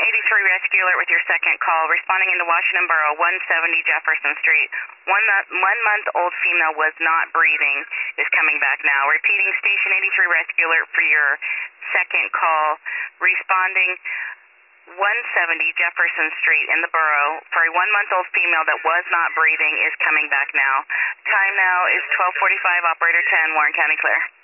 83 Rescue Alert with your second call. Responding into Washington Borough, 170 Jefferson Street. One-month-old female was not breathing, is coming back now. Repeating, Station 83 Rescue Alert for your second call. Responding 170 Jefferson Street in the borough for a one-month-old female that was not breathing is coming back now. Time now is 12:45. Operator 10, Warren County clear.